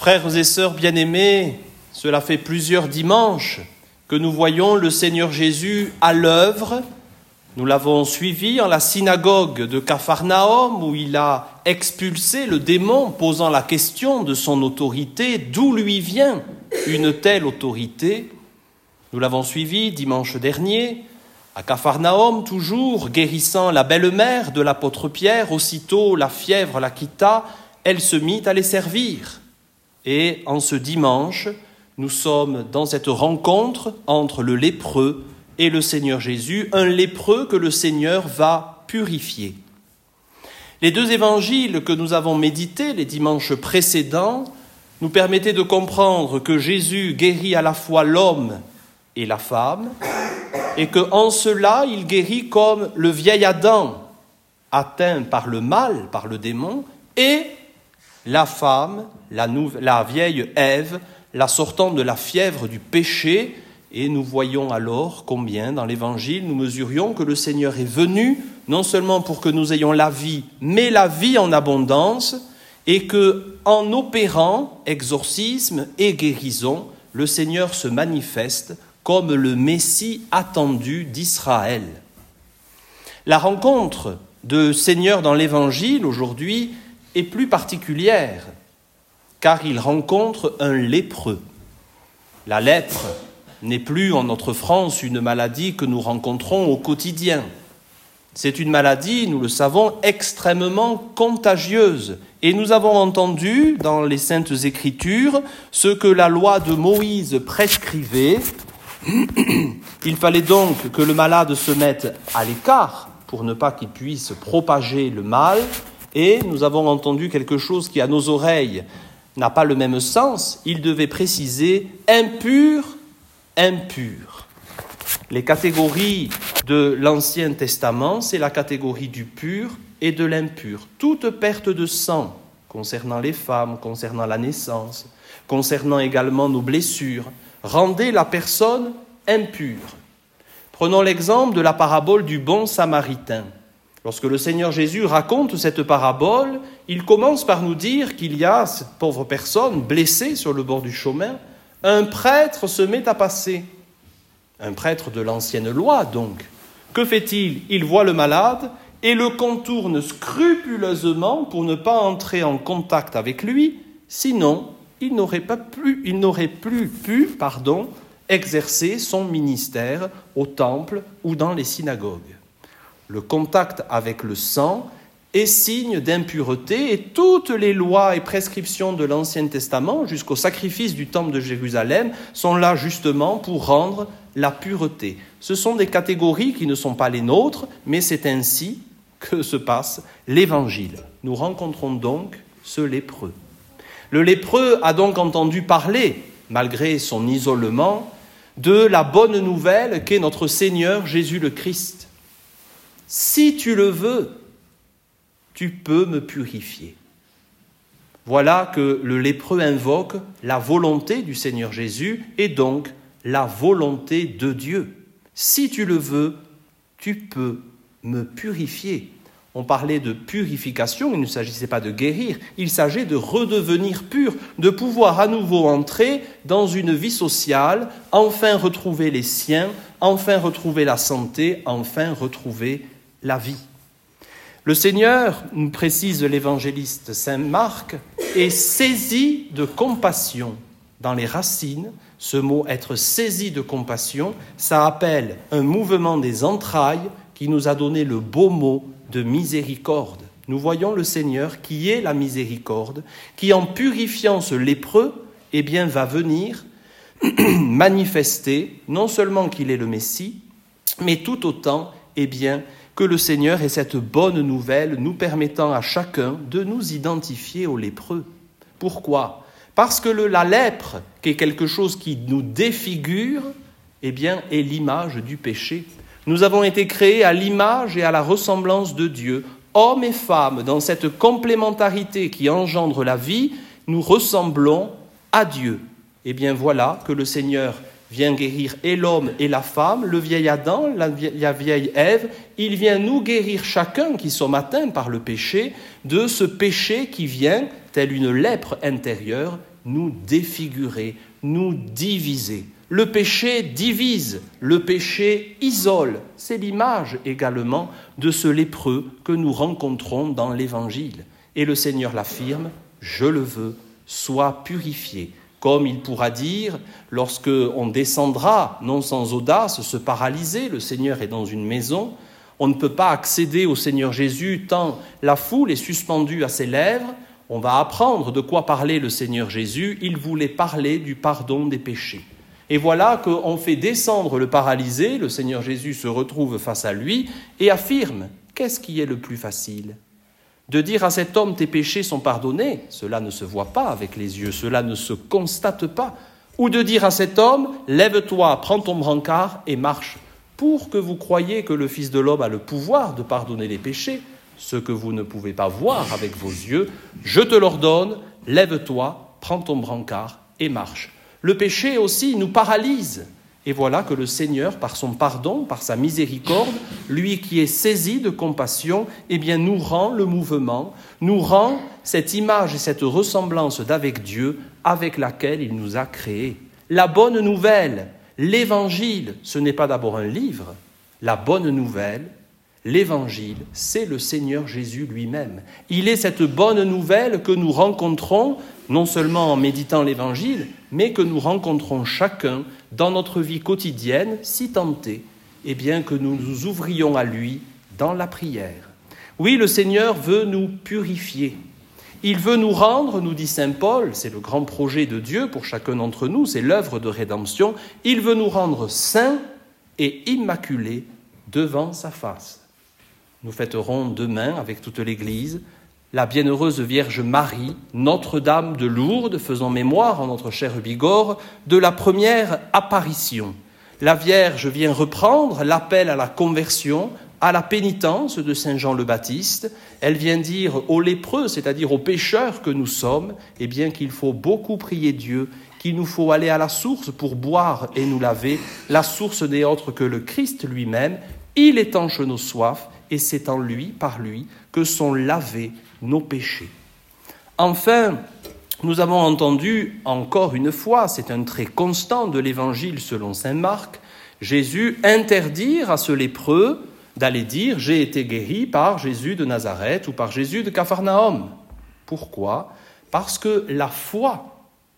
Frères et sœurs bien-aimés, cela fait plusieurs dimanches que nous voyons le Seigneur Jésus à l'œuvre. Nous l'avons suivi en la synagogue de Capharnaüm où il a expulsé le démon, posant la question de son autorité, d'où lui vient une telle autorité. Nous l'avons suivi dimanche dernier à Capharnaüm, toujours guérissant la belle-mère de l'apôtre Pierre. Aussitôt la fièvre la quitta, elle se mit à les servir. Et en ce dimanche, nous sommes dans cette rencontre entre le lépreux et le Seigneur Jésus, un lépreux que le Seigneur va purifier. Les deux évangiles que nous avons médités les dimanches précédents nous permettaient de comprendre que Jésus guérit à la fois l'homme et la femme, et qu'en cela, il guérit comme le vieil Adam, atteint par le mal, par le démon, et la femme, la vieille Ève, la sortant de la fièvre du péché. Et nous voyons alors combien, dans l'Évangile, nous mesurions que le Seigneur est venu, non seulement pour que nous ayons la vie, mais la vie en abondance, et que, en opérant exorcisme et guérison, le Seigneur se manifeste comme le Messie attendu d'Israël. La rencontre de Seigneur dans l'Évangile, aujourd'hui, est plus particulière, car il rencontre un lépreux. La lèpre n'est plus en notre France une maladie que nous rencontrons au quotidien. C'est une maladie, nous le savons, extrêmement contagieuse. Et nous avons entendu dans les Saintes Écritures ce que la loi de Moïse prescrivait. Il fallait donc que le malade se mette à l'écart pour ne pas qu'il puisse propager le mal. Et nous avons entendu quelque chose qui, à nos oreilles, n'a pas le même sens. Il devait préciser « impur ». Impur. Les catégories de l'Ancien Testament, c'est la catégorie du pur et de l'impur. Toute perte de sang concernant les femmes, concernant la naissance, concernant également nos blessures, rendait la personne impure. Prenons l'exemple de la parabole du bon Samaritain. Lorsque le Seigneur Jésus raconte cette parabole, il commence par nous dire qu'il y a cette pauvre personne blessée sur le bord du chemin. Un prêtre se met à passer. Un prêtre de l'ancienne loi, donc. Que fait-il ? Il voit le malade et le contourne scrupuleusement pour ne pas entrer en contact avec lui, sinon il n'aurait plus pu exercer son ministère au temple ou dans les synagogues. Le contact avec le sang est signe d'impureté et toutes les lois et prescriptions de l'Ancien Testament, jusqu'au sacrifice du temple de Jérusalem, sont là justement pour rendre la pureté. Ce sont des catégories qui ne sont pas les nôtres, mais c'est ainsi que se passe l'Évangile. Nous rencontrons donc ce lépreux. Le lépreux a donc entendu parler, malgré son isolement, de la bonne nouvelle qu'est notre Seigneur Jésus le Christ. « Si tu le veux, tu peux me purifier. » Voilà que le lépreux invoque la volonté du Seigneur Jésus et donc la volonté de Dieu. Si tu le veux, tu peux me purifier. On parlait de purification, il ne s'agissait pas de guérir, il s'agissait de redevenir pur, de pouvoir à nouveau entrer dans une vie sociale, enfin retrouver les siens, enfin retrouver la santé, enfin retrouver la vie. Le Seigneur, nous précise l'évangéliste Saint Marc, est saisi de compassion. Dans les racines, ce mot « être saisi de compassion », ça appelle un mouvement des entrailles qui nous a donné le beau mot de miséricorde. Nous voyons le Seigneur qui est la miséricorde, qui en purifiant ce lépreux, va venir manifester non seulement qu'il est le Messie, mais tout autant, que le Seigneur ait cette bonne nouvelle nous permettant à chacun de nous identifier aux lépreux. Pourquoi ? Parce que la lèpre, qui est quelque chose qui nous défigure, est l'image du péché. Nous avons été créés à l'image et à la ressemblance de Dieu. Hommes et femmes, dans cette complémentarité qui engendre la vie, nous ressemblons à Dieu. Voilà que le Seigneur vient guérir et l'homme et la femme, le vieil Adam, la vieille Ève. Il vient nous guérir chacun qui sommes atteints par le péché, de ce péché qui vient, telle une lèpre intérieure, nous défigurer, nous diviser. Le péché divise, le péché isole. C'est l'image également de ce lépreux que nous rencontrons dans l'Évangile. Et le Seigneur l'affirme, « Je le veux, sois purifié ». Comme il pourra dire, lorsqu'on descendra, non sans audace, se paralyser, le Seigneur est dans une maison, on ne peut pas accéder au Seigneur Jésus tant la foule est suspendue à ses lèvres. On va apprendre de quoi parlait le Seigneur Jésus. Il voulait parler du pardon des péchés. Et voilà qu'on fait descendre le paralysé, le Seigneur Jésus se retrouve face à lui et affirme, qu'est-ce qui est le plus facile ? De dire à cet homme, tes péchés sont pardonnés, cela ne se voit pas avec les yeux, cela ne se constate pas. Ou de dire à cet homme, lève-toi, prends ton brancard et marche. Pour que vous croyiez que le Fils de l'homme a le pouvoir de pardonner les péchés, ce que vous ne pouvez pas voir avec vos yeux, je te l'ordonne, lève-toi, prends ton brancard et marche. Le péché aussi nous paralyse. Et voilà que le Seigneur, par son pardon, par sa miséricorde, lui qui est saisi de compassion, eh bien nous rend le mouvement, nous rend cette image et cette ressemblance d'avec Dieu avec laquelle il nous a créés. La bonne nouvelle, l'Évangile, ce n'est pas d'abord un livre. La bonne nouvelle, l'Évangile, c'est le Seigneur Jésus lui-même. Il est cette bonne nouvelle que nous rencontrons, non seulement en méditant l'Évangile, mais que nous rencontrons chacun dans notre vie quotidienne, si tant est, eh bien que nous nous ouvrions à lui dans la prière. Oui, le Seigneur veut nous purifier. Il veut nous rendre, nous dit saint Paul, c'est le grand projet de Dieu pour chacun d'entre nous, c'est l'œuvre de rédemption, il veut nous rendre saints et immaculés devant sa face. Nous fêterons demain, avec toute l'Église, la bienheureuse Vierge Marie, Notre-Dame de Lourdes, faisant mémoire en notre chère Bigorre de la première apparition. La Vierge vient reprendre l'appel à la conversion, à la pénitence de saint Jean le Baptiste. Elle vient dire aux lépreux, c'est-à-dire aux pécheurs que nous sommes, eh bien qu'il faut beaucoup prier Dieu, qu'il nous faut aller à la source pour boire et nous laver. La source n'est autre que le Christ lui-même. Il étanche nos soifs et c'est en lui, par lui, que sont lavés nos péchés. Enfin, nous avons entendu encore une fois, c'est un trait constant de l'Évangile selon saint Marc, Jésus interdire à ce lépreux d'aller dire « J'ai été guéri par Jésus de Nazareth » ou par Jésus de Capharnaüm. Pourquoi ? Parce que la foi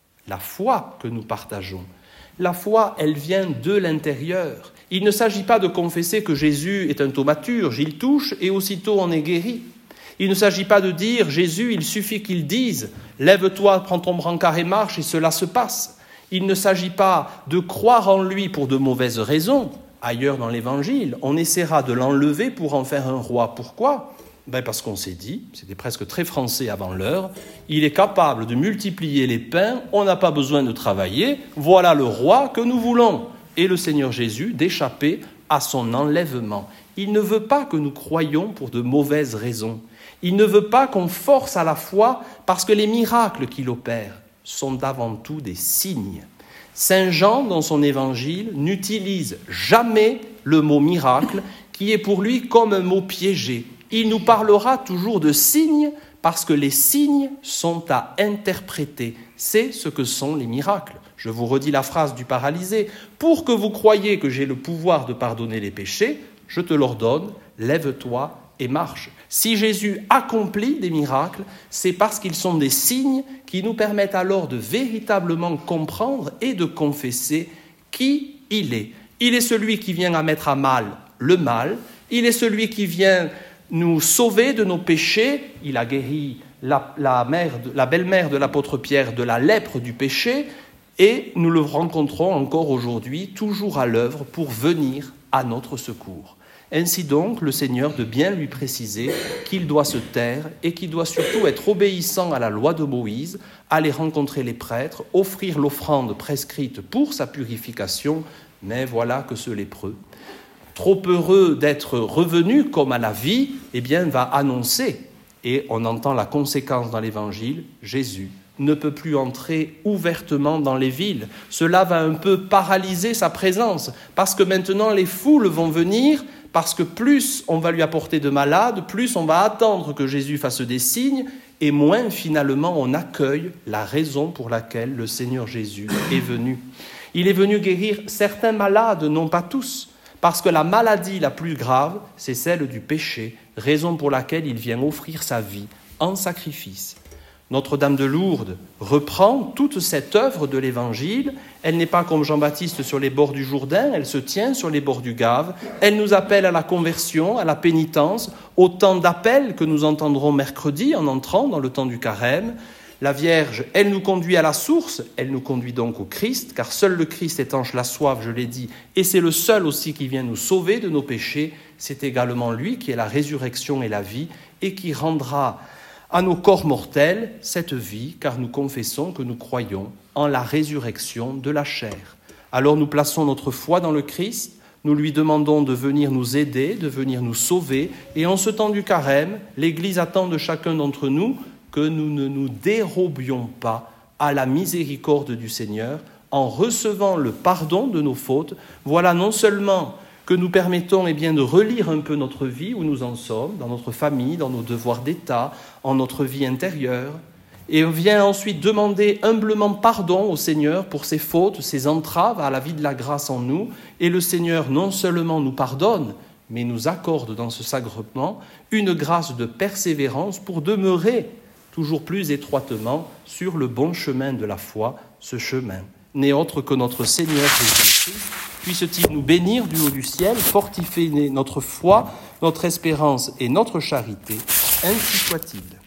que nous partageons, la foi, elle vient de l'intérieur. Il ne s'agit pas de confesser que Jésus est un thaumaturge, il touche et aussitôt on est guéri. Il ne s'agit pas de dire « Jésus, il suffit qu'il dise « Lève-toi, prends ton brancard et marche » et cela se passe. Il ne s'agit pas de croire en lui pour de mauvaises raisons. Ailleurs dans l'Évangile, on essaiera de l'enlever pour en faire un roi. Pourquoi ? Parce qu'on s'est dit, c'était presque très français avant l'heure, il est capable de multiplier les pains, on n'a pas besoin de travailler, voilà le roi que nous voulons. Et le Seigneur Jésus d'échapper à son enlèvement. Il ne veut pas que nous croyions pour de mauvaises raisons. Il ne veut pas qu'on force à la foi parce que les miracles qu'il opère sont avant tout des signes. Saint Jean, dans son évangile, n'utilise jamais le mot miracle qui est pour lui comme un mot piégé. Il nous parlera toujours de signes parce que les signes sont à interpréter. C'est ce que sont les miracles. Je vous redis la phrase du paralysé. « Pour que vous croyiez que j'ai le pouvoir de pardonner les péchés, je te l'ordonne, lève-toi et marche. » Si Jésus accomplit des miracles, c'est parce qu'ils sont des signes qui nous permettent alors de véritablement comprendre et de confesser qui il est. Il est celui qui vient à mettre à mal le mal, il est celui qui vient nous sauver de nos péchés. Il a guéri la belle-mère de l'apôtre Pierre de la lèpre du péché et nous le rencontrons encore aujourd'hui, toujours à l'œuvre pour venir à notre secours. Ainsi donc, le Seigneur de bien lui préciser qu'il doit se taire et qu'il doit surtout être obéissant à la loi de Moïse, aller rencontrer les prêtres, offrir l'offrande prescrite pour sa purification, mais voilà que ce lépreux, trop heureux d'être revenu comme à la vie, eh bien va annoncer, et on entend la conséquence dans l'Évangile, Jésus ne peut plus entrer ouvertement dans les villes. Cela va un peu paralyser sa présence, parce que maintenant les foules vont venir, parce que plus on va lui apporter de malades, plus on va attendre que Jésus fasse des signes, et moins finalement on accueille la raison pour laquelle le Seigneur Jésus est venu. Il est venu guérir certains malades, non pas tous, parce que la maladie la plus grave, c'est celle du péché, raison pour laquelle il vient offrir sa vie en sacrifice. Notre-Dame de Lourdes reprend toute cette œuvre de l'Évangile. Elle n'est pas comme Jean-Baptiste sur les bords du Jourdain, elle se tient sur les bords du Gave. Elle nous appelle à la conversion, à la pénitence, autant d'appels que nous entendrons mercredi en entrant dans le temps du carême. La Vierge, elle nous conduit à la source, elle nous conduit donc au Christ, car seul le Christ étanche la soif, je l'ai dit, et c'est le seul aussi qui vient nous sauver de nos péchés. C'est également lui qui est la résurrection et la vie, et qui rendra à nos corps mortels cette vie, car nous confessons que nous croyons en la résurrection de la chair. Alors nous plaçons notre foi dans le Christ, nous lui demandons de venir nous aider, de venir nous sauver, et en ce temps du carême, l'Église attend de chacun d'entre nous que nous ne nous dérobions pas à la miséricorde du Seigneur en recevant le pardon de nos fautes. Voilà non seulement que nous permettons de relire un peu notre vie, où nous en sommes, dans notre famille, dans nos devoirs d'État, en notre vie intérieure, et on vient ensuite demander humblement pardon au Seigneur pour ses fautes, ses entraves à la vie de la grâce en nous, et le Seigneur non seulement nous pardonne, mais nous accorde dans ce sacrement une grâce de persévérance pour demeurer toujours plus étroitement sur le bon chemin de la foi, ce chemin n'est autre que notre Seigneur Jésus-Christ. Puisse-t-il nous bénir du haut du ciel, fortifier notre foi, notre espérance et notre charité, ainsi soit-il.